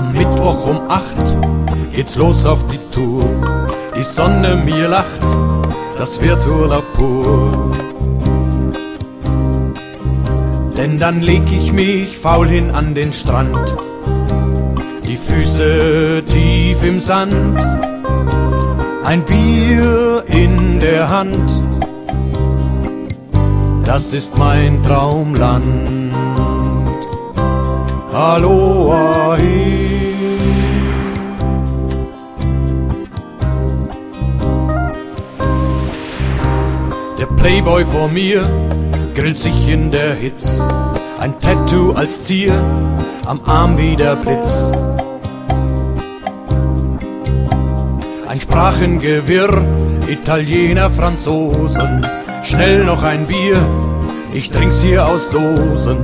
Am Mittwoch um 8 geht's los auf die Tour. Die Sonne mir lacht, das wird Urlaub pur. Denn dann leg ich mich faul hin an den Strand, die Füße tief im Sand, ein Bier in der Hand. Das ist mein Traumland. Aloha. Der Playboy vor mir grillt sich in der Hitz, ein Tattoo als Zier, am Arm wie der Blitz. Ein Sprachengewirr, Italiener, Franzosen, schnell noch ein Bier, ich trink's hier aus Dosen.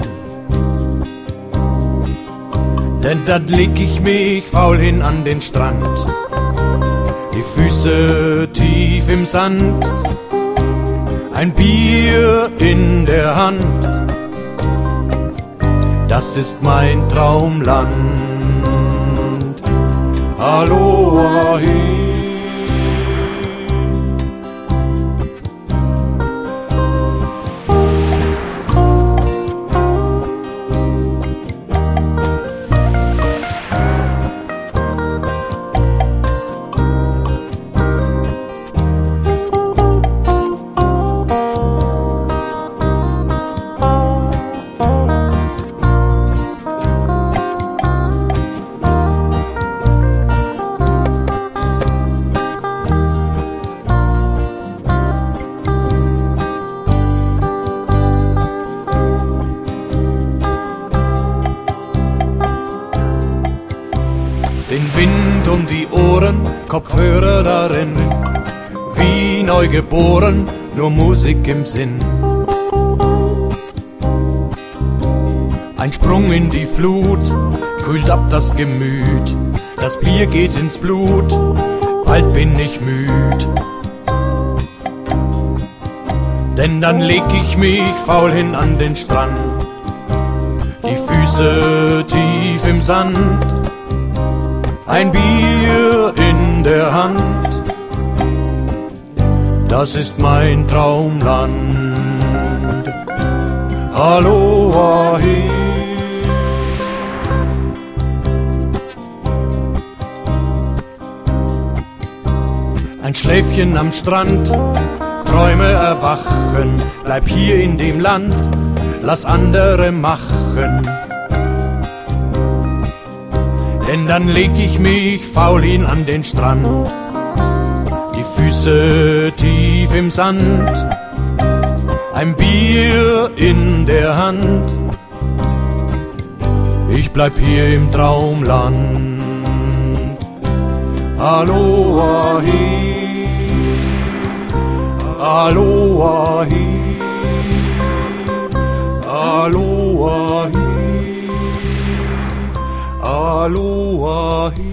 Denn dann leg ich mich faul hin an den Strand, die Füße tief im Sand, ein Bier in der Hand. Das ist mein Traumland. Aloha. Den Wind um die Ohren, Kopfhörer darin, wie neu geboren, nur Musik im Sinn. Ein Sprung in die Flut, kühlt ab das Gemüt, das Bier geht ins Blut, bald bin ich müd. Denn dann leg ich mich faul hin an den Strand, die Füße tief im Sand, ein Bier in der Hand. Das ist mein Traumland. Aloha. Ein Schläfchen am Strand, Träume erwachen, bleib hier in dem Land, lass andere machen. Denn dann leg ich mich faul hin an den Strand, die Füße tief im Sand, ein Bier in der Hand. Ich bleib hier im Traumland. Aloha. Aloha. Aloha. Aloha.